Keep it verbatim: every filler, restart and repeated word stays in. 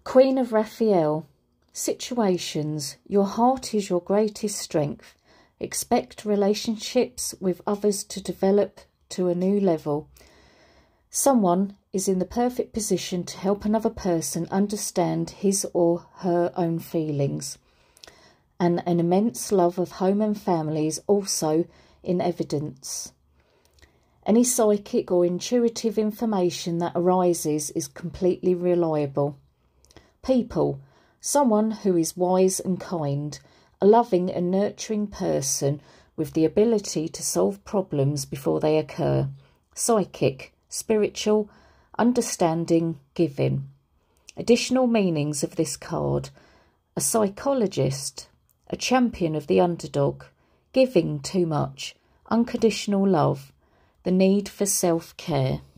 Queen of Raphael. Situations. Your heart is your greatest strength. Expect relationships with others to develop to a new level. Someone is in the perfect position to help another person understand his or her own feelings. And an immense love of home and family is also in evidence. Any psychic or intuitive information that arises is completely reliable. People. Someone who is wise and kind, a loving and nurturing person with the ability to solve problems before they occur. Psychic, spiritual, understanding, giving. Additional meanings of this card. A psychologist, a champion of the underdog, giving too much, unconditional love, the need for self-care.